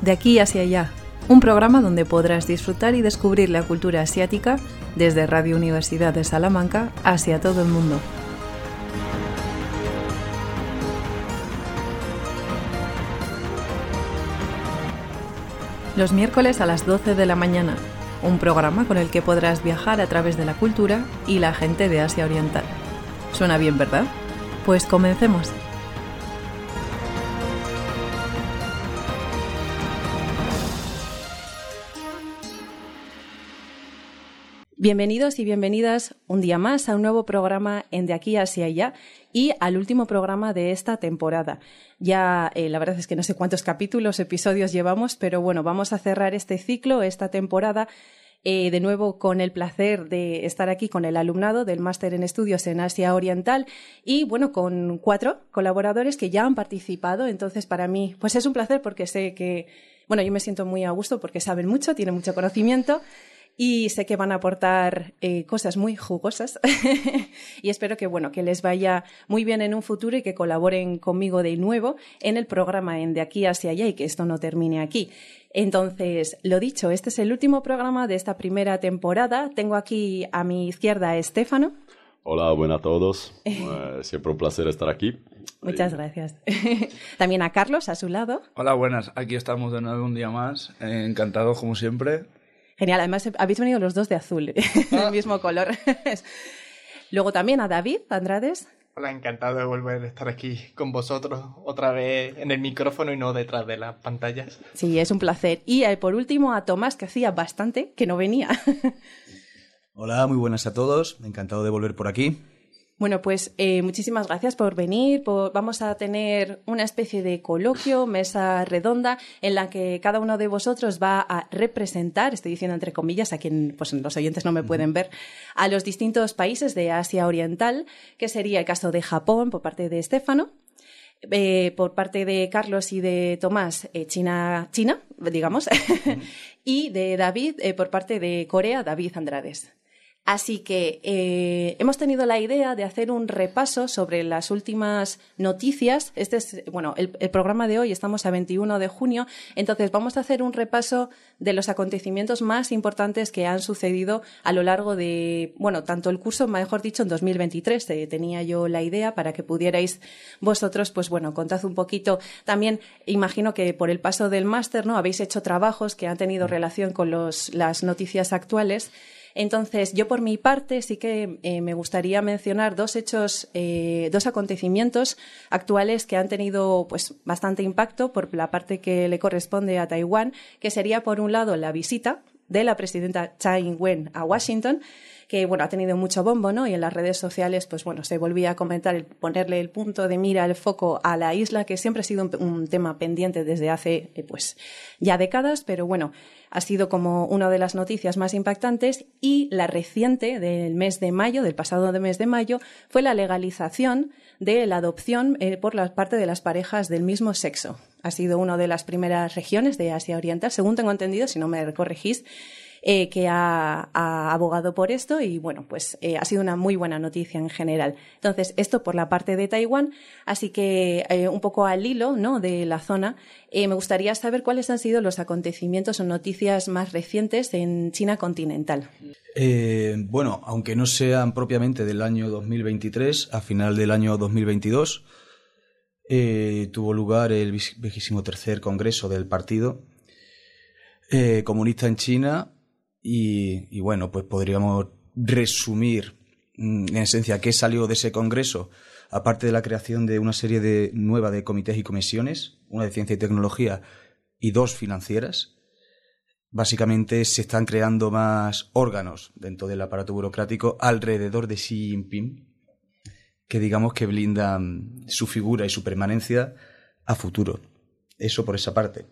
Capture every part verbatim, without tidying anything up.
De aquí hacia allá, un programa donde podrás disfrutar y descubrir la cultura asiática desde Radio Universidad de Salamanca hacia todo el mundo. Los miércoles a las doce de la mañana, un programa con el que podrás viajar a través de la cultura y la gente de Asia Oriental. ¿Suena bien, verdad? Pues comencemos. Bienvenidos y bienvenidas un día más a un nuevo programa en De aquí hacia allá y al último programa de esta temporada. Ya eh, la verdad es que no sé cuántos capítulos, episodios llevamos, pero bueno, vamos a cerrar este ciclo, esta temporada, eh, de nuevo con el placer de estar aquí con el alumnado del Máster en Estudios en Asia Oriental y bueno, con cuatro colaboradores que ya han participado. Entonces para mí pues es un placer porque sé que, bueno, yo me siento muy a gusto porque saben mucho, tienen mucho conocimiento. Y sé que van a aportar eh, cosas muy jugosas y espero que, bueno, que les vaya muy bien en un futuro y que colaboren conmigo de nuevo en el programa en De aquí hacia allá y que esto no termine aquí. Entonces, lo dicho, este es el último programa de esta primera temporada. Tengo aquí a mi izquierda a Estefano. Hola, buenas a todos. Eh, siempre un placer estar aquí. Muchas gracias. También a Carlos, a su lado. Hola, buenas. Aquí estamos de nuevo un día más. Eh, encantados, como siempre. Genial, además habéis venido los dos de azul, del mismo color. Luego también a David Andrades. Hola, encantado de volver a estar aquí con vosotros otra vez en el micrófono y no detrás de las pantallas. Sí, es un placer. Y eh, por último a Tomás, que hacía bastante que no venía. Hola, muy buenas a todos. Encantado de volver por aquí. Bueno, pues eh, muchísimas gracias por venir. Por, vamos a tener una especie de coloquio, mesa redonda, en la que cada uno de vosotros va a representar, estoy diciendo entre comillas, a quien pues, los oyentes no me pueden ver, a los distintos países de Asia Oriental, que sería el caso de Japón por parte de Estefano, eh, por parte de Carlos y de Tomás, eh, China, China, digamos, y de David, eh, por parte de Corea, David Andrades. Así que eh, hemos tenido la idea de hacer un repaso sobre las últimas noticias. Este es, bueno, el, el programa de hoy, estamos a veintiuno de junio, entonces vamos a hacer un repaso de los acontecimientos más importantes que han sucedido a lo largo de, bueno, tanto el curso, mejor dicho, en dos mil veintitrés. Eh, tenía yo la idea para que pudierais vosotros, pues bueno, contad un poquito. También imagino que por el paso del máster, ¿no? Habéis hecho trabajos que han tenido relación con los, las noticias actuales. Entonces, yo por mi parte sí que eh, me gustaría mencionar dos hechos, eh, dos acontecimientos actuales que han tenido pues bastante impacto por la parte que le corresponde a Taiwán, que sería por un lado la visita de la presidenta Tsai Ing-wen a Washington, que bueno, ha tenido mucho bombo, ¿no? Y en las redes sociales, pues bueno, se volvía a comentar, el, ponerle el punto de mira, el foco a la isla, que siempre ha sido un, un tema pendiente desde hace, eh, pues, ya décadas, pero bueno, ha sido como una de las noticias más impactantes. Y la reciente del mes de mayo, del pasado mes de mayo, fue la legalización de la adopción eh, por la parte de las parejas del mismo sexo. Ha sido una de las primeras regiones de Asia Oriental, según tengo entendido, si no me corregís, Eh, que ha, ha abogado por esto y, bueno, pues eh, ha sido una muy buena noticia en general. Entonces, esto por la parte de Taiwán, así que eh, un poco al hilo, ¿no?, de la zona, eh, me gustaría saber cuáles han sido los acontecimientos o noticias más recientes en China continental. Eh, bueno, aunque no sean propiamente del año dos mil veintitrés, a final del año dos mil veintidós, eh, tuvo lugar el vigésimo tercer Congreso del Partido eh, Comunista en China. Y, y bueno, pues podríamos resumir en esencia qué salió de ese congreso, aparte de la creación de una serie de nueva de comités y comisiones, una de ciencia y tecnología y dos financieras. Básicamente se están creando más órganos dentro del aparato burocrático alrededor de Xi Jinping, que digamos que blindan su figura y su permanencia a futuro. Eso por esa parte.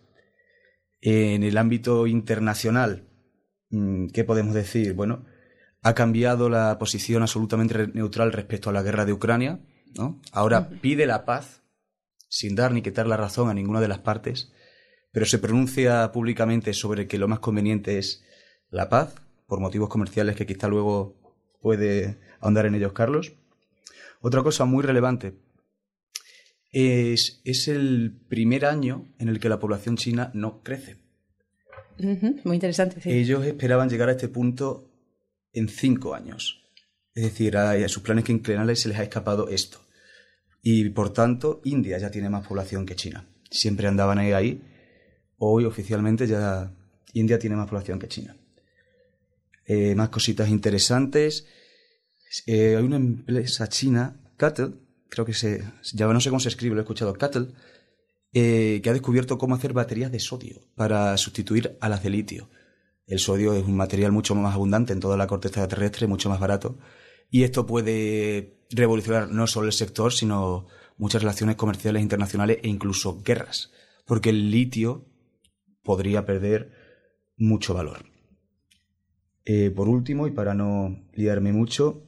En el ámbito internacional, ¿qué podemos decir? Bueno, ha cambiado la posición absolutamente neutral respecto a la guerra de Ucrania, ¿no? Ahora pide la paz, sin dar ni quitar la razón a ninguna de las partes, pero se pronuncia públicamente sobre que lo más conveniente es la paz, por motivos comerciales que quizá luego puede ahondar en ellos Carlos. Otra cosa muy relevante, Es, es el primer año en el que la población china no crece. Uh-huh, muy interesante, sí. Ellos esperaban llegar a este punto en cinco años. Es decir, a, a sus planes quinquenales se les ha escapado esto. Y por tanto, India ya tiene más población que China. Siempre andaban ahí, ahí. Hoy oficialmente ya India tiene más población que China. Eh, más cositas interesantes. Eh, hay una empresa china, Cattle, creo que se, ya no sé cómo se escribe, lo he escuchado, Cattle, eh, que ha descubierto cómo hacer baterías de sodio para sustituir a las de litio. El sodio es un material mucho más abundante en toda la corteza terrestre, mucho más barato, y esto puede revolucionar no solo el sector, sino muchas relaciones comerciales internacionales e incluso guerras, porque el litio podría perder mucho valor. Eh, por último, y para no liarme mucho,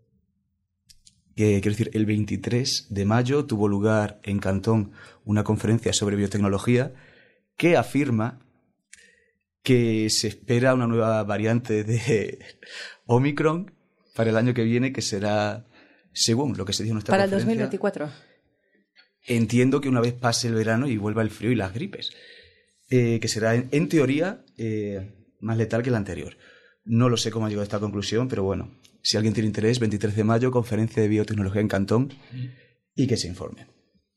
que quiero decir, el veintitrés de mayo tuvo lugar en Cantón una conferencia sobre biotecnología que afirma que se espera una nueva variante de Omicron para el año que viene, que será, según lo que se dijo en esta para conferencia... Para el dos mil veinticuatro. Entiendo que una vez pase el verano y vuelva el frío y las gripes, eh, que será, en, en teoría, eh, más letal que la anterior. No lo sé cómo ha llegado a esta conclusión, pero bueno, si alguien tiene interés, veintitrés de mayo, conferencia de biotecnología en Cantón, y que se informe.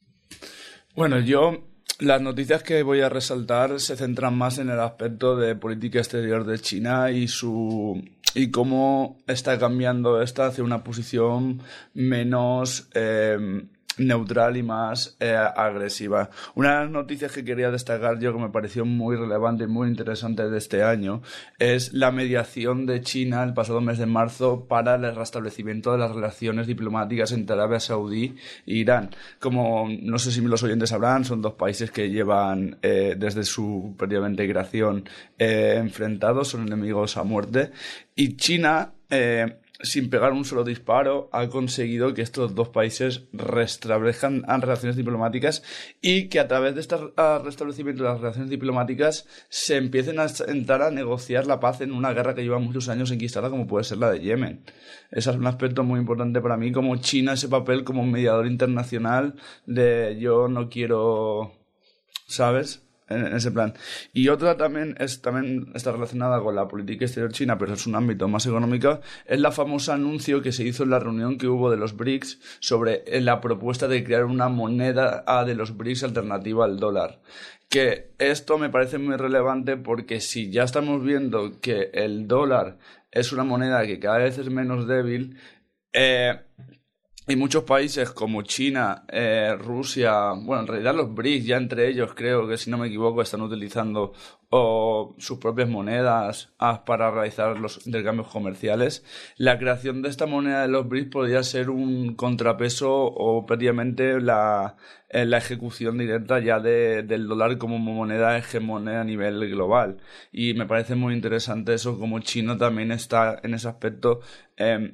Bueno, yo, las noticias que voy a resaltar se centran más en el aspecto de política exterior de China y su y cómo está cambiando esta hacia una posición menos eh, neutral y más eh, agresiva. Una de las noticias que quería destacar yo, que me pareció muy relevante y muy interesante de este año, es la mediación de China el pasado mes de marzo para el restablecimiento de las relaciones diplomáticas entre Arabia Saudí e Irán. Como no sé si los oyentes sabrán, son dos países que llevan eh, desde su prácticamente creación eh, enfrentados, son enemigos a muerte, y China eh, sin pegar un solo disparo, ha conseguido que estos dos países restablezcan relaciones diplomáticas y que a través de este restablecimiento de las relaciones diplomáticas se empiecen a entrar a negociar la paz en una guerra que lleva muchos años enquistada, como puede ser la de Yemen. Ese es un aspecto muy importante para mí, como China, ese papel como mediador internacional de yo no quiero, ¿sabes?, en ese plan. Y otra también es también está relacionada con la política exterior china, pero es un ámbito más económico, es la famosa anuncio que se hizo en la reunión que hubo de los BRICS sobre la propuesta de crear una moneda de los BRICS alternativa al dólar. Que esto me parece muy relevante porque si ya estamos viendo que el dólar es una moneda que cada vez es menos débil, eh, y muchos países como China, eh, Rusia, bueno, en realidad los BRICS, ya entre ellos creo que, si no me equivoco, están utilizando o sus propias monedas ah, para realizar los intercambios comerciales. La creación de esta moneda de los BRICS podría ser un contrapeso o prácticamente la, eh, la ejecución directa ya de, del dólar como moneda hegemónica a nivel global. Y me parece muy interesante eso, como China también está en ese aspecto eh,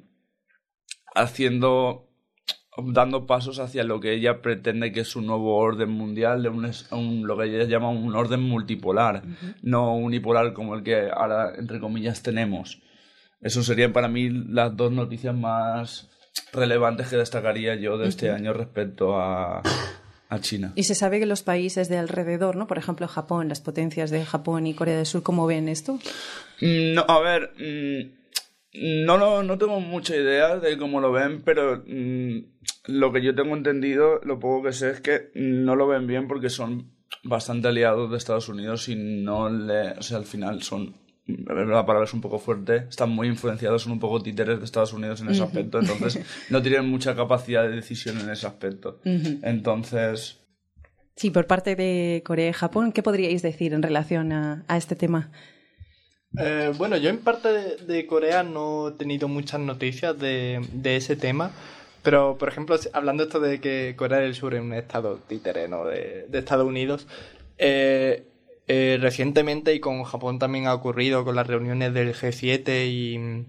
haciendo... dando pasos hacia lo que ella pretende que es un nuevo orden mundial, de un, un, lo que ella llama un orden multipolar, uh-huh. no unipolar como el que ahora, entre comillas, tenemos. Eso serían para mí las dos noticias más relevantes que destacaría yo de este uh-huh. año respecto a, a China. Y se sabe que los países de alrededor, ¿no? Por ejemplo, Japón, las potencias de Japón y Corea del Sur, ¿cómo ven esto? No, a ver... Mmm... No, no, no tengo mucha idea de cómo lo ven, pero mmm, lo que yo tengo entendido, lo poco que sé, es que no lo ven bien porque son bastante aliados de Estados Unidos y no le... O sea, al final son... La palabra es un poco fuerte, están muy influenciados, son un poco títeres de Estados Unidos en ese uh-huh. aspecto, entonces no tienen mucha capacidad de decisión en ese aspecto. Uh-huh. Entonces... Sí, por parte de Corea y Japón, ¿qué podríais decir en relación a, a este tema? Eh, bueno, yo en parte de, de Corea no he tenido muchas noticias de, de ese tema, pero por ejemplo, hablando esto de que Corea del Sur es un estado títere, ¿no?, de, de Estados Unidos, eh, eh, recientemente, y con Japón también ha ocurrido con las reuniones del G siete y,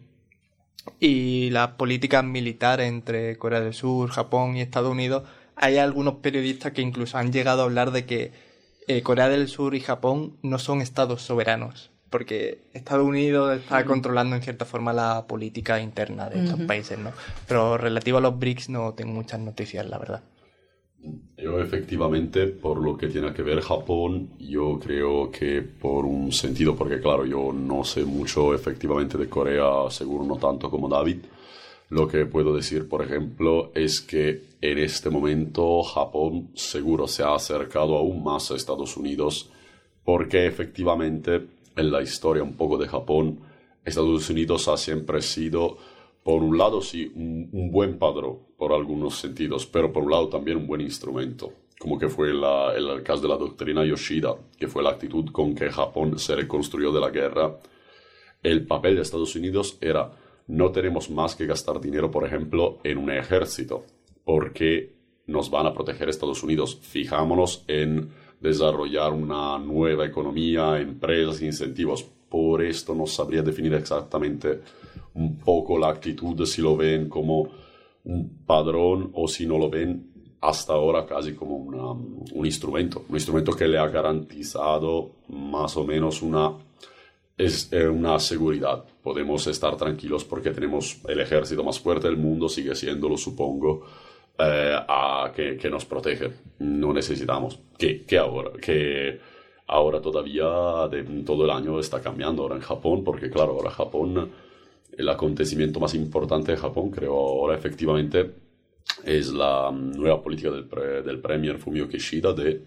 y las políticas militares entre Corea del Sur, Japón y Estados Unidos, hay algunos periodistas que incluso han llegado a hablar de que eh, Corea del Sur y Japón no son estados soberanos, porque Estados Unidos está uh-huh. controlando en cierta forma la política interna de estos uh-huh. países, ¿no? Pero relativo a los BRICS no tengo muchas noticias, la verdad. Yo efectivamente, por lo que tiene que ver Japón, yo creo que por un sentido, porque claro, yo no sé mucho efectivamente de Corea, seguro no tanto como David. Lo que puedo decir, por ejemplo, es que en este momento Japón seguro se ha acercado aún más a Estados Unidos, porque efectivamente en la historia un poco de Japón, Estados Unidos ha siempre sido, por un lado sí, un, un buen padrón por algunos sentidos, pero por un lado también un buen instrumento, como que fue la, el, el caso de la doctrina Yoshida, que fue la actitud con que Japón se reconstruyó de la guerra. El papel de Estados Unidos era: no tenemos más que gastar dinero, por ejemplo, en un ejército, porque nos van a proteger Estados Unidos. Fijámonos en desarrollar una nueva economía, empresas, incentivos. Por esto no sabría definir exactamente un poco la actitud, si lo ven como un padrón o si no lo ven hasta ahora casi como una, un instrumento, un instrumento que le ha garantizado más o menos una, es, eh, una seguridad. Podemos estar tranquilos porque tenemos el ejército más fuerte del mundo, sigue siéndolo, supongo, eh, a, que, que nos protege. No necesitamos que, que ahora... que Ahora todavía de todo el año está cambiando ahora en Japón, porque claro, ahora Japón, el acontecimiento más importante de Japón, creo ahora efectivamente, es la nueva política del, pre, del Premier Fumio Kishida de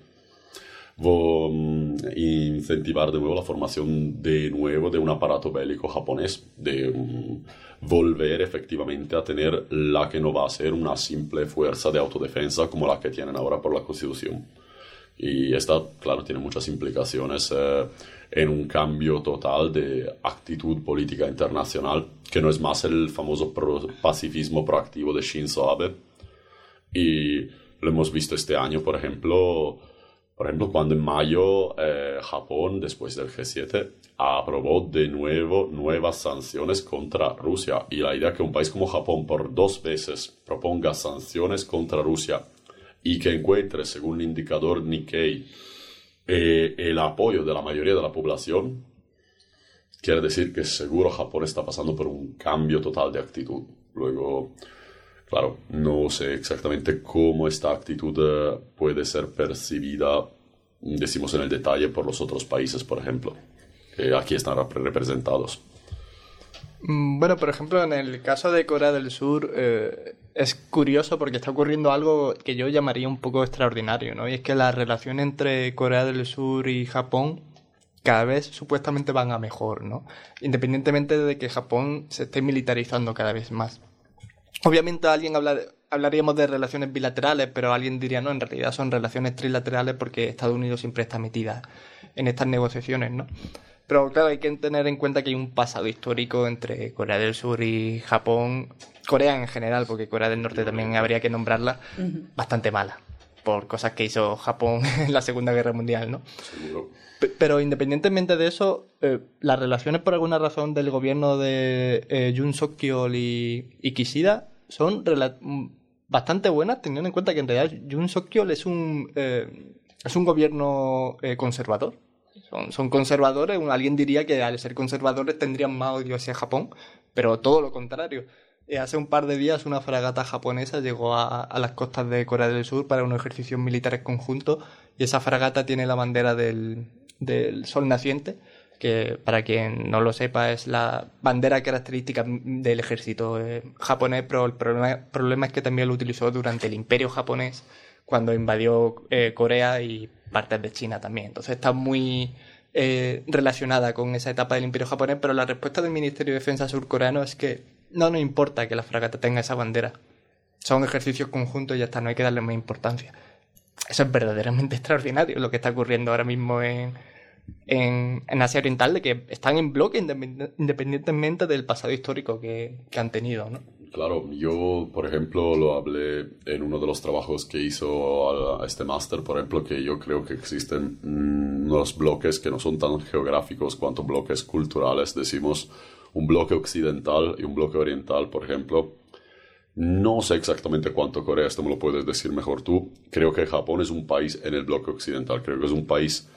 um, incentivar de nuevo la formación de nuevo de un aparato bélico japonés, de um, volver efectivamente a tener la que no va a ser una simple fuerza de autodefensa como la que tienen ahora por la Constitución. Y esta, claro, tiene muchas implicaciones eh, en un cambio total de actitud política internacional, que no es más el famoso pro pacifismo proactivo de Shinzo Abe. Y lo hemos visto este año, por ejemplo, por ejemplo cuando en mayo eh, Japón, después del G siete, aprobó de nuevo nuevas sanciones contra Rusia. Y la idea que un país como Japón por dos veces proponga sanciones contra Rusia y que encuentre, según el indicador Nikkei, eh, el apoyo de la mayoría de la población, quiere decir que seguro Japón está pasando por un cambio total de actitud. Luego, claro, no sé exactamente cómo esta actitud eh, puede ser percibida, decimos en el detalle, por los otros países, por ejemplo, que aquí están rep representados. Bueno, por ejemplo, en el caso de Corea del Sur eh, es curioso porque está ocurriendo algo que yo llamaría un poco extraordinario, ¿no? Y es que la relación entre Corea del Sur y Japón cada vez supuestamente van a mejor, ¿no? Independientemente de que Japón se esté militarizando cada vez más. Obviamente alguien habla, hablaríamos de relaciones bilaterales, pero alguien diría, no, en realidad son relaciones trilaterales porque Estados Unidos siempre está metida en estas negociaciones, ¿no? Pero claro, hay que tener en cuenta que hay un pasado histórico entre Corea del Sur y Japón, Corea en general, porque Corea del Norte también habría que nombrarla, uh-huh. bastante mala, por cosas que hizo Japón en la Segunda Guerra Mundial, ¿no? Seguro. P pero independientemente de eso, eh, las relaciones por alguna razón del gobierno de eh, Yoon Suk-yeol y, y Kishida son bastante buenas, teniendo en cuenta que en realidad Yoon Suk-yeol es un, eh, es un gobierno eh, conservador. Son, son conservadores, alguien diría que al ser conservadores tendrían más odio hacia Japón, pero todo lo contrario. Eh, hace un par de días una fragata japonesa llegó a, a las costas de Corea del Sur para unos ejercicios militares conjuntos y esa fragata tiene la bandera del, del sol naciente, que para quien no lo sepa es la bandera característica del ejército eh, japonés, pero el problema, problema es que también lo utilizó durante el Imperio japonés cuando invadió eh, Corea y partes de China también. Entonces está muy eh, relacionada con esa etapa del Imperio japonés, pero la respuesta del Ministerio de Defensa surcoreano es que no nos importa que la fragata tenga esa bandera. Son ejercicios conjuntos y ya está, no hay que darle más importancia. Eso es verdaderamente extraordinario lo que está ocurriendo ahora mismo en, en, en Asia Oriental, de que están en bloque independientemente del pasado histórico que, que han tenido, ¿no? Claro, yo, por ejemplo, lo hablé en uno de los trabajos que hizo a, a este máster, por ejemplo, que yo creo que existen mmm, unos bloques que no son tan geográficos cuanto bloques culturales. Decimos un bloque occidental y un bloque oriental, por ejemplo. No sé exactamente cuánto Corea, esto me lo puedes decir mejor tú. Creo que Japón es un país en el bloque occidental, creo que es un país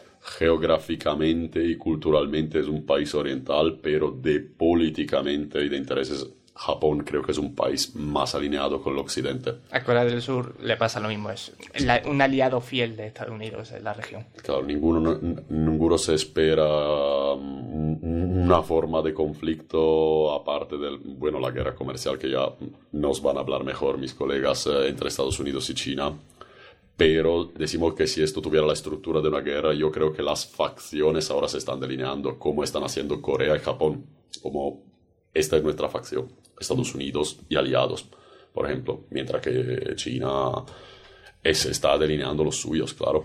geográficamente y culturalmente es un país oriental, pero de políticamente y de intereses Japón creo que es un país más alineado con el occidente. A Corea del Sur le pasa lo mismo, es la, un aliado fiel de Estados Unidos en la región. Claro, ninguno, ninguno se espera una forma de conflicto aparte del, bueno, la guerra comercial, que ya nos van a hablar mejor mis colegas, eh, entre Estados Unidos y China. Pero decimos que si esto tuviera la estructura de una guerra, yo creo que las facciones ahora se están delineando, como están haciendo Corea y Japón, como esta es nuestra facción, Estados Unidos y aliados, por ejemplo, mientras que China es, está delineando los suyos, claro.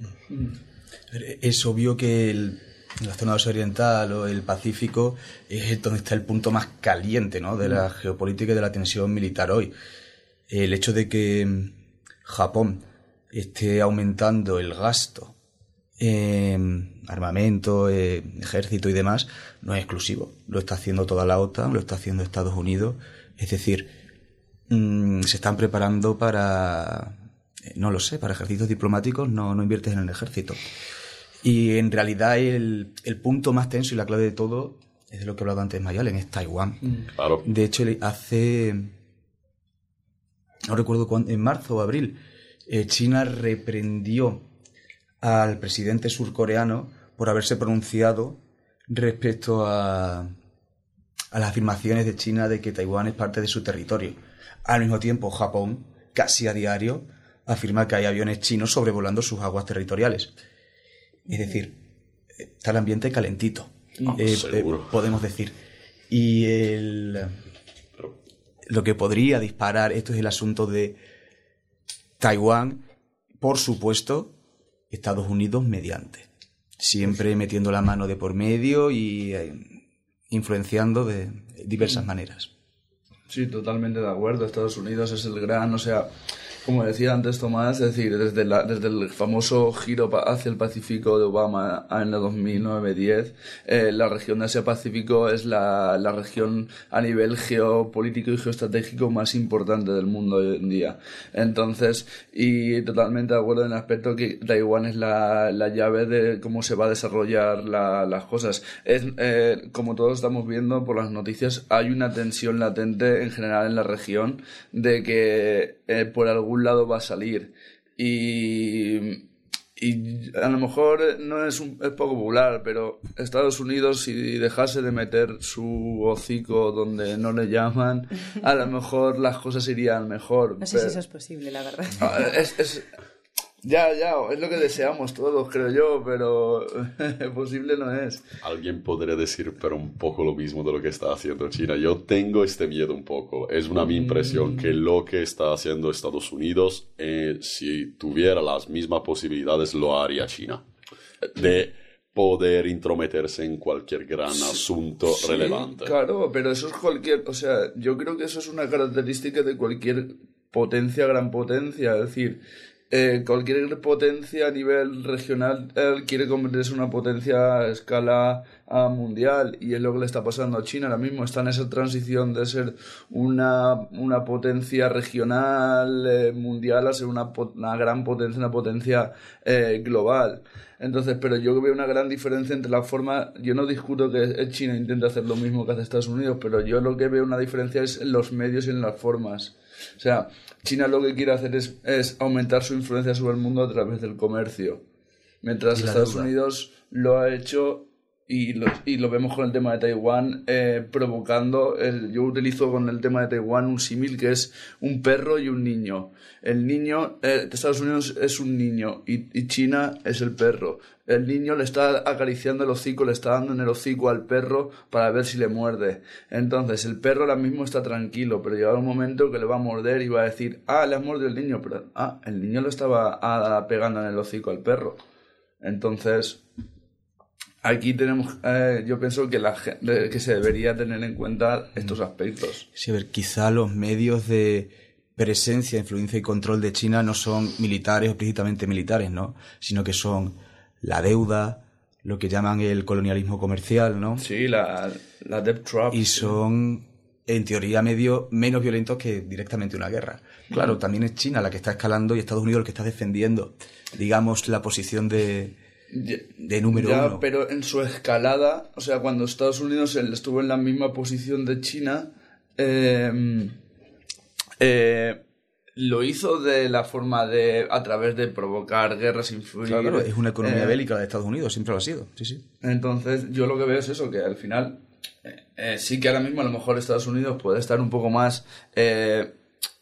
Es obvio que el, la zona oriental o el Pacífico es donde está el punto más caliente, ¿no?, de la geopolítica y de la tensión militar hoy. El hecho de que Japón esté aumentando el gasto en armamento, en ejército y demás, no es exclusivo. Lo está haciendo toda la OTAN, lo está haciendo Estados Unidos. Es decir, mmm, se están preparando para, no lo sé, para ejercicios diplomáticos, no, no inviertes en el ejército. Y en realidad el, el punto más tenso y la clave de todo es de lo que he hablado antes Mayalen, es Taiwán. Claro. De hecho, hace, no recuerdo cuándo, en marzo o abril, eh, China reprendió al presidente surcoreano por haberse pronunciado respecto a, a las afirmaciones de China de que Taiwán es parte de su territorio. Al mismo tiempo, Japón, casi a diario, afirma que hay aviones chinos sobrevolando sus aguas territoriales. Es decir, está el ambiente calentito, oh, eh, eh, podemos decir. Y el, lo que podría disparar esto es el asunto de Taiwán, por supuesto, Estados Unidos mediante. Siempre metiendo la mano de por medio y eh, influenciando de diversas maneras. Sí, totalmente de acuerdo. Estados Unidos es el gran, o sea, como decía antes Tomás, es decir, desde, la, desde el famoso giro hacia el Pacífico de Obama en el dos mil nueve diez, eh, la región de Asia-Pacífico es la, la región a nivel geopolítico y geoestratégico más importante del mundo hoy en día. Entonces, y totalmente de acuerdo en el aspecto que Taiwán es la, la llave de cómo se va a desarrollar la, las cosas. Es, eh, como todos estamos viendo por las noticias, hay una tensión latente en general en la región de que eh, por algún lado va a salir y, y a lo mejor no es, un, es poco popular, pero Estados Unidos, si dejase de meter su hocico donde no le llaman, a lo mejor las cosas irían mejor. No sé pero, si eso es posible, la verdad. Es, es, ya, ya, es lo que deseamos todos, creo yo, pero posible no es. Alguien podría decir, pero un poco lo mismo de lo que está haciendo China. Yo tengo este miedo un poco. Es una mi impresión mm. que lo que está haciendo Estados Unidos, eh, si tuviera las mismas posibilidades, lo haría China. De poder intrometerse en cualquier gran sí, asunto sí, relevante. Claro, pero eso es cualquier... O sea, yo creo que eso es una característica de cualquier potencia, gran potencia. Es decir... Eh, cualquier potencia a nivel regional eh, quiere convertirse en una potencia a escala uh, mundial, y es lo que le está pasando a China ahora mismo. Está en esa transición de ser una, una potencia regional eh, mundial a ser una, una gran potencia, una potencia eh, global. Entonces, pero yo veo una gran diferencia entre la forma. Yo no discuto que China intente hacer lo mismo que hace Estados Unidos, pero yo lo que veo una diferencia es en los medios y en las formas. O sea, China lo que quiere hacer es, es aumentar su influencia sobre el mundo a través del comercio, mientras Estados deuda. Unidos lo ha hecho y lo, y lo vemos con el tema de Taiwán, eh, provocando, el, yo utilizo con el tema de Taiwán un símil que es un perro y un niño. El niño, eh, Estados Unidos es un niño y, y China es el perro. El niño le está acariciando el hocico, le está dando en el hocico al perro para ver si le muerde. Entonces el perro ahora mismo está tranquilo, pero llega un momento que le va a morder y va a decir, ah, le has mordido el niño, pero ah, el niño lo estaba ah, pegando en el hocico al perro. Entonces... Aquí tenemos, eh, yo pienso que, la, que se debería tener en cuenta estos aspectos. Sí, a ver, quizá los medios de presencia, influencia y control de China no son militares o explícitamente militares, ¿no? Sino que son la deuda, lo que llaman el colonialismo comercial, ¿no? Sí, la, la debt trap. Y son, en teoría, medios menos violentos que directamente una guerra. Claro, también es China la que está escalando y Estados Unidos el que está defendiendo, digamos, la posición de... de número ya, uno. Pero en su escalada, o sea, cuando Estados Unidos estuvo en la misma posición de China, eh, eh, lo hizo de la forma de, a través de provocar guerras, influir... Claro, claro, es una economía eh, bélica de Estados Unidos, siempre lo ha sido, sí, sí. Entonces, yo lo que veo es eso, que al final, eh, eh, sí que ahora mismo a lo mejor Estados Unidos puede estar un poco más eh,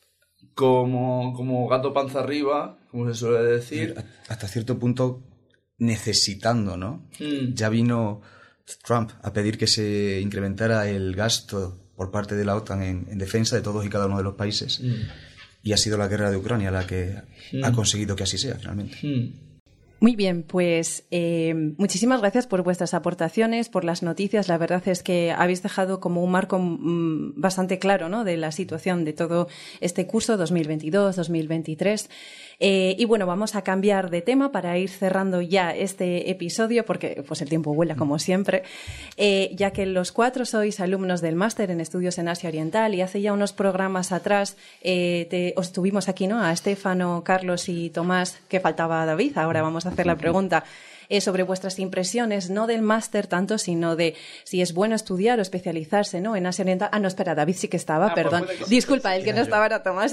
como, como gato panza arriba, como se suele decir. Hasta cierto punto necesitando, ¿no? Mm. Ya vino Trump a pedir que se incrementara el gasto por parte de la OTAN en, en defensa de todos y cada uno de los países. Mm. Y ha sido la guerra de Ucrania la que Mm. ha conseguido que así sea, finalmente. Mm. Muy bien, pues eh, muchísimas gracias por vuestras aportaciones, por las noticias. La verdad es que habéis dejado como un marco mmm, bastante claro, ¿no?, de la situación de todo este curso dos mil veintidós dos mil veintitrés. Eh, y bueno, vamos a cambiar de tema para ir cerrando ya este episodio, porque pues el tiempo vuela como siempre, eh, ya que los cuatro sois alumnos del máster en estudios en Asia Oriental y hace ya unos programas atrás eh, te, os tuvimos aquí, ¿no?, a Estefano, Carlos y Tomás, que faltaba David. Ahora vamos a hacer la pregunta eh, sobre vuestras impresiones, no del máster tanto, sino de si es bueno estudiar o especializarse, ¿no?, en Asia Oriental. Ah, no, espera, David sí que estaba, Ah, perdón. pues sí, Disculpa, sí, el que sí, no yo. estaba era Tomás.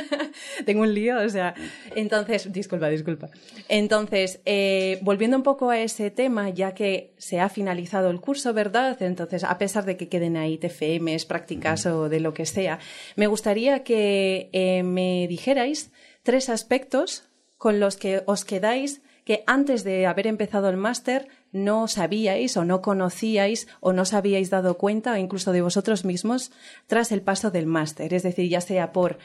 Tengo un lío, o sea. Entonces, disculpa, disculpa. Entonces, eh, volviendo un poco a ese tema, ya que se ha finalizado el curso, ¿verdad? Entonces, a pesar de que queden ahí T F Ms, prácticas o de lo que sea, me gustaría que eh, me dijerais tres aspectos con los que os quedáis que antes de haber empezado el máster no sabíais o no conocíais o no os habíais dado cuenta, o incluso de vosotros mismos, tras el paso del máster. Es decir, ya sea por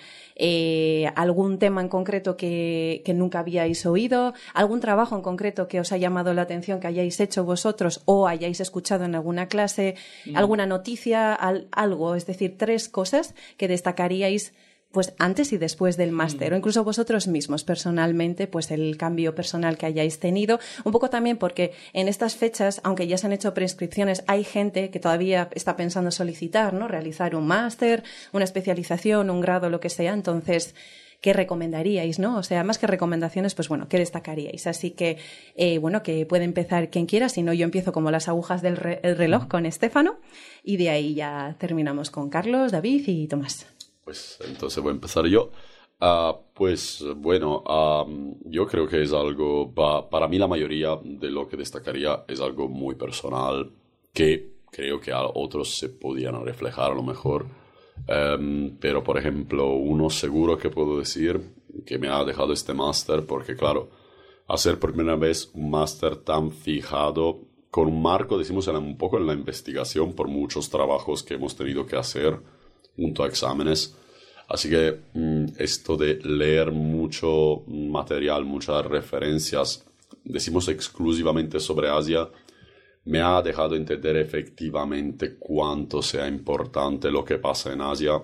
eh, algún tema en concreto que, que nunca habíais oído, algún trabajo en concreto que os ha llamado la atención, que hayáis hecho vosotros o hayáis escuchado en alguna clase, mm. alguna noticia, al, algo. Es decir, tres cosas que destacaríais pues antes y después del máster, mm. o incluso vosotros mismos personalmente, pues el cambio personal que hayáis tenido, un poco también porque en estas fechas, aunque ya se han hecho prescripciones, hay gente que todavía está pensando solicitar, ¿no?, realizar un máster, una especialización, un grado, lo que sea. Entonces, ¿qué recomendaríais, no? O sea, más que recomendaciones, pues bueno, ¿qué destacaríais? Así que, eh, bueno, que puede empezar quien quiera, si no yo empiezo como las agujas del re- el reloj con Estefano y de ahí ya terminamos con Carlos, David y Tomás. Pues entonces voy a empezar yo. Uh, pues bueno, um, yo creo que es algo, pa, para mí la mayoría de lo que destacaría es algo muy personal, que creo que a otros se podían reflejar a lo mejor. Um, pero por ejemplo, uno seguro que puedo decir que me ha dejado este máster, porque claro, hacer por primera vez un máster tan fijado, con un marco, decimos, en un poco en la investigación por muchos trabajos que hemos tenido que hacer junto a exámenes. Así que mmm, esto de leer mucho material, muchas referencias, decimos exclusivamente sobre Asia, me ha dejado entender efectivamente cuánto sea importante lo que pasa en Asia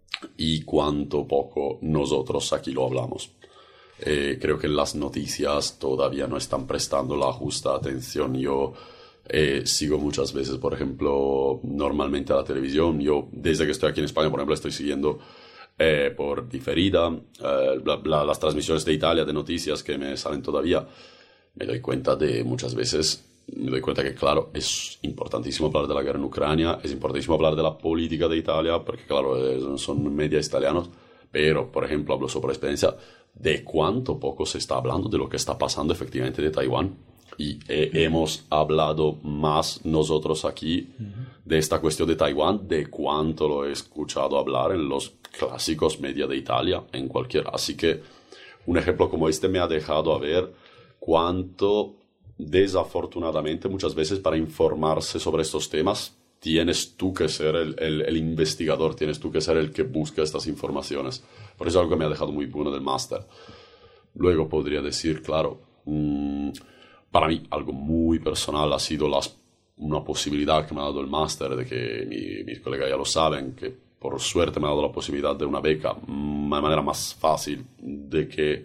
y cuánto poco nosotros aquí lo hablamos. Eh, creo que las noticias todavía no están prestando la justa atención. Yo Eh, sigo muchas veces, por ejemplo, normalmente a la televisión. Yo, desde que estoy aquí en España, por ejemplo, estoy siguiendo eh, por diferida eh, la, la, las transmisiones de Italia de noticias que me salen todavía. Me doy cuenta de muchas veces, me doy cuenta que, claro, es importantísimo hablar de la guerra en Ucrania, es importantísimo hablar de la política de Italia, porque, claro, eh, son medios italianos, pero, por ejemplo, hablo sobre experiencia de cuánto poco se está hablando de lo que está pasando efectivamente de Taiwán. Y eh, hemos hablado más nosotros aquí uh-huh. de esta cuestión de Taiwán, de cuánto lo he escuchado hablar en los clásicos medios de Italia, en cualquiera. Así que un ejemplo como este me ha dejado a ver cuánto, desafortunadamente, muchas veces para informarse sobre estos temas, tienes tú que ser el, el, el investigador, tienes tú que ser el que busca estas informaciones. Por eso es algo que me ha dejado muy bueno del máster. Luego podría decir, claro, mmm, para mí, algo muy personal ha sido las, una posibilidad que me ha dado el máster, de que mi, mis colegas ya lo saben, que por suerte me ha dado la posibilidad de una beca, una manera más fácil de que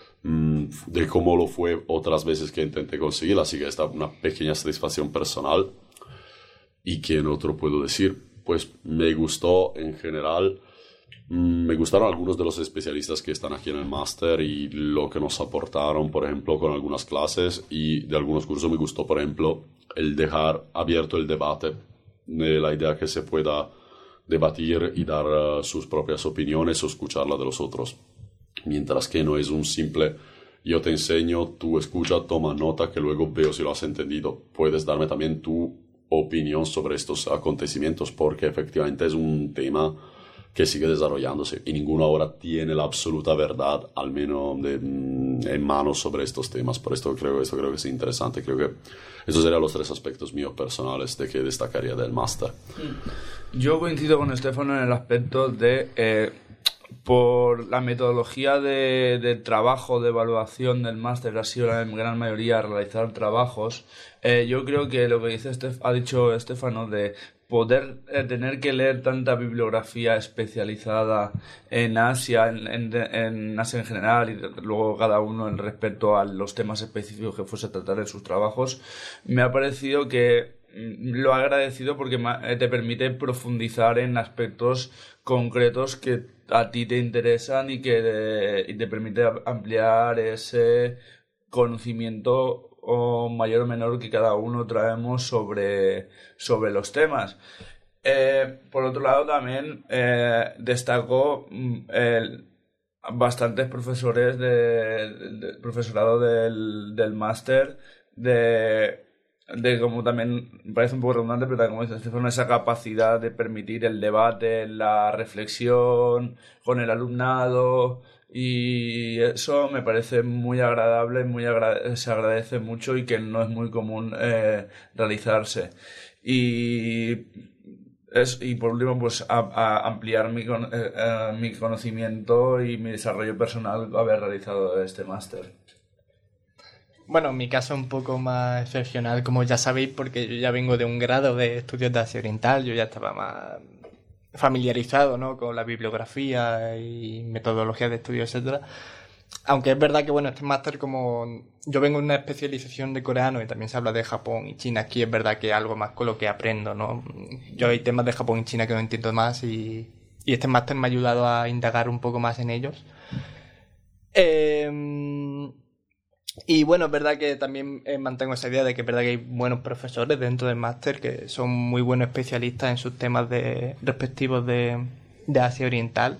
de cómo lo fue otras veces que intenté conseguirla. Así que esta es una pequeña satisfacción personal. ¿Y qué otro puedo decir? Pues me gustó en general. Me gustaron algunos de los especialistas que están aquí en el máster y lo que nos aportaron, por ejemplo, con algunas clases, y de algunos cursos me gustó, por ejemplo, el dejar abierto el debate, de la idea que se pueda debatir y dar uh, sus propias opiniones o escuchar la de los otros. Mientras que no es un simple yo te enseño, tú escucha, toma nota, que luego veo si lo has entendido. Puedes darme también tu opinión sobre estos acontecimientos, porque efectivamente es un tema que sigue desarrollándose y ninguno ahora tiene la absoluta verdad, al menos de, en manos sobre estos temas. Por esto creo, esto creo que es interesante. Creo que esos serían los tres aspectos míos personales de que destacaría del máster. Yo coincido con Estefano en el aspecto de, eh, por la metodología de, de trabajo, de evaluación del máster, ha sido la gran mayoría realizar trabajos. Eh, yo creo que lo que dice Estef- ha dicho Estefano de poder eh, tener que leer tanta bibliografía especializada en Asia, en, en, en Asia en general, y luego cada uno en respecto a los temas específicos que fuese a tratar en sus trabajos, me ha parecido que lo he agradecido porque te permite profundizar en aspectos concretos que a ti te interesan y que de, y te permite ampliar ese conocimiento o mayor o menor que cada uno traemos sobre, sobre los temas. Eh, por otro lado, también eh, destacó el, bastantes profesores de, de, de profesorado del, del máster de, de como también me parece un poco redundante, pero como dice Estefano, esa capacidad de permitir el debate, la reflexión con el alumnado. Y eso me parece muy agradable, muy agra- se agradece mucho y que no es muy común eh, realizarse. Y, es, y por último, pues a, a ampliar mi, con, eh, eh, mi conocimiento y mi desarrollo personal haber realizado este máster. Bueno, en mi caso es un poco más excepcional, como ya sabéis, porque yo ya vengo de un grado de estudios de Asia Oriental, yo ya estaba más familiarizado, ¿no?, con la bibliografía y metodología de estudio, etcétera. Aunque es verdad que, bueno, este máster, como yo vengo de una especialización de coreano y también se habla de Japón y China, aquí es verdad que es algo más con lo que aprendo, ¿no? Yo hay temas de Japón y China que no entiendo más y, y este máster me ha ayudado a indagar un poco más en ellos. Eh... Y bueno, es verdad que también eh, mantengo esa idea de que es verdad que hay buenos profesores dentro del máster que son muy buenos especialistas en sus temas de, respectivos de, de Asia Oriental.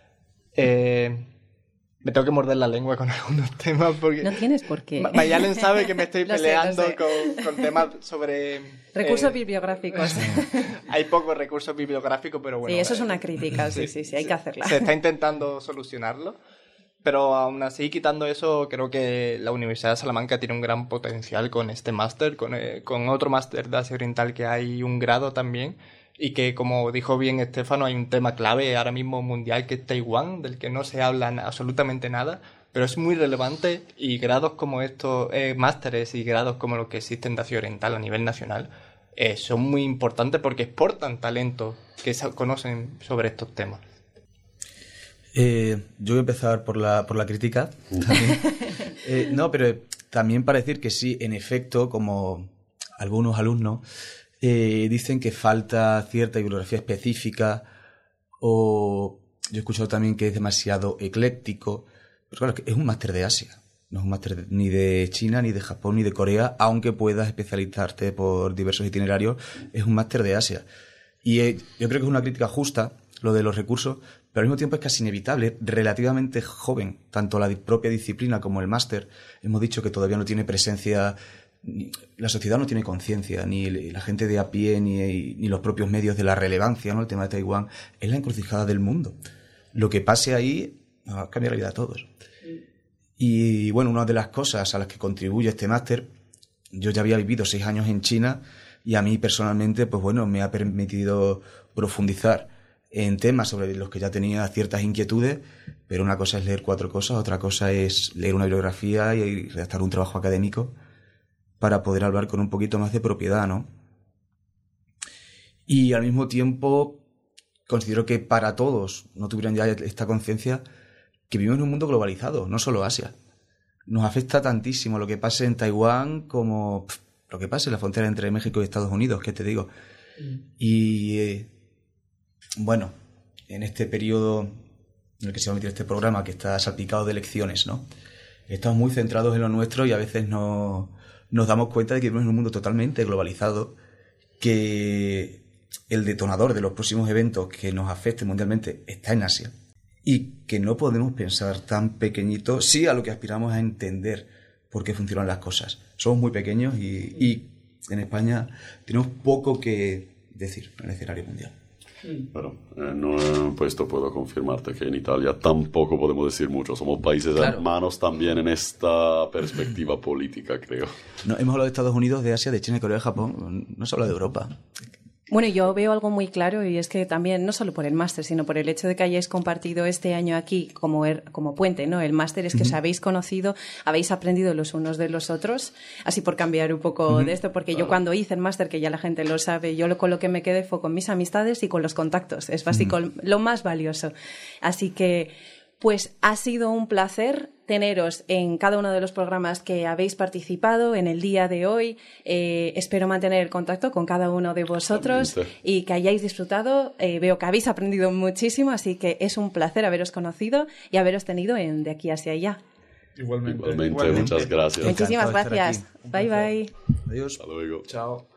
Eh, me tengo que morder la lengua con algunos temas porque... No tienes por qué. Mayalen sabe que me estoy Lo sé, peleando lo sé. Con, con temas sobre... Recursos eh, bibliográficos. Hay pocos recursos bibliográficos, pero bueno... Sí, eso es eh, una crítica, sí, sí, sí, hay que hacerla. Se está intentando solucionarlo. Pero aún así, quitando eso, creo que la Universidad de Salamanca tiene un gran potencial con este máster, con, eh, con otro máster de Asia Oriental que hay un grado también, y que, como dijo bien Estefano, hay un tema clave ahora mismo mundial que es Taiwán, del que no se habla absolutamente nada, pero es muy relevante, y grados como estos, eh, másteres y grados como los que existen de Asia Oriental a nivel nacional, eh, son muy importantes porque exportan talento que se conocen sobre estos temas. Eh, yo voy a empezar por la, por la crítica. También. eh, no, pero también para decir que sí, en efecto, como algunos alumnos eh, dicen que falta cierta bibliografía específica, o yo he escuchado también que es demasiado ecléctico. Pero claro, es un máster de Asia, no es un máster ni de China, ni de Japón, ni de Corea, aunque puedas especializarte por diversos itinerarios, es un máster de Asia. Y eh, yo creo que es una crítica justa lo de los recursos, pero al mismo tiempo es casi inevitable, relativamente joven, tanto la propia disciplina como el máster. Hemos dicho que todavía no tiene presencia, la sociedad no tiene conciencia, ni la gente de a pie, ni, ni los propios medios de la relevancia, ¿no? El tema de Taiwán es la encrucijada del mundo. Lo que pase ahí va a cambiar la vida a todos. Y bueno, una de las cosas a las que contribuye este máster, yo ya había vivido seis años en China y a mí personalmente, pues bueno, me ha permitido profundizar en temas sobre los que ya tenía ciertas inquietudes, pero una cosa es leer cuatro cosas, otra cosa es leer una bibliografía y redactar un trabajo académico para poder hablar con un poquito más de propiedad, ¿no? Y al mismo tiempo considero que para todos no tuvieran ya esta conciencia que vivimos en un mundo globalizado, no solo Asia. Nos afecta tantísimo lo que pase en Taiwán como pff, lo que pase en la frontera entre México y Estados Unidos, ¿qué te digo? Mm. Y... Eh, Bueno, en este periodo en el que se va a emitir este programa, que está salpicado de elecciones, ¿no? Estamos muy centrados en lo nuestro y a veces no, nos damos cuenta de que vivimos en un mundo totalmente globalizado, que el detonador de los próximos eventos que nos afecten mundialmente está en Asia y que no podemos pensar tan pequeñito, sí a lo que aspiramos a entender por qué funcionan las cosas. Somos muy pequeños y, y en España tenemos poco que decir en el escenario mundial. Pero eh, no, eh, pues esto puedo confirmarte que en Italia tampoco podemos decir mucho. Somos países Claro. hermanos también en esta perspectiva política, creo. No, hemos hablado de Estados Unidos, de Asia, de China, de Corea, de Japón. No se habla de Europa. Bueno, yo veo algo muy claro y es que también, no solo por el máster, sino por el hecho de que hayáis compartido este año aquí como, er, como puente, ¿no? El máster es que uh-huh. os habéis conocido, habéis aprendido los unos de los otros, así por cambiar un poco uh-huh. de esto, porque claro. yo cuando hice el máster, que ya la gente lo sabe, yo lo, con lo que me quedé fue con mis amistades y con los contactos, es básico, uh-huh. lo más valioso. Así que, pues ha sido un placer teneros en cada uno de los programas que habéis participado en el día de hoy. Eh, espero mantener el contacto con cada uno de vosotros Realmente. y que hayáis disfrutado. Eh, veo que habéis aprendido muchísimo, así que es un placer haberos conocido y haberos tenido en De Aquí Hacia Allá. Igualmente. Igualmente, Igualmente. Muchas gracias. Muchísimas gracias. Bye, bye. Adiós. Hasta luego. Chao.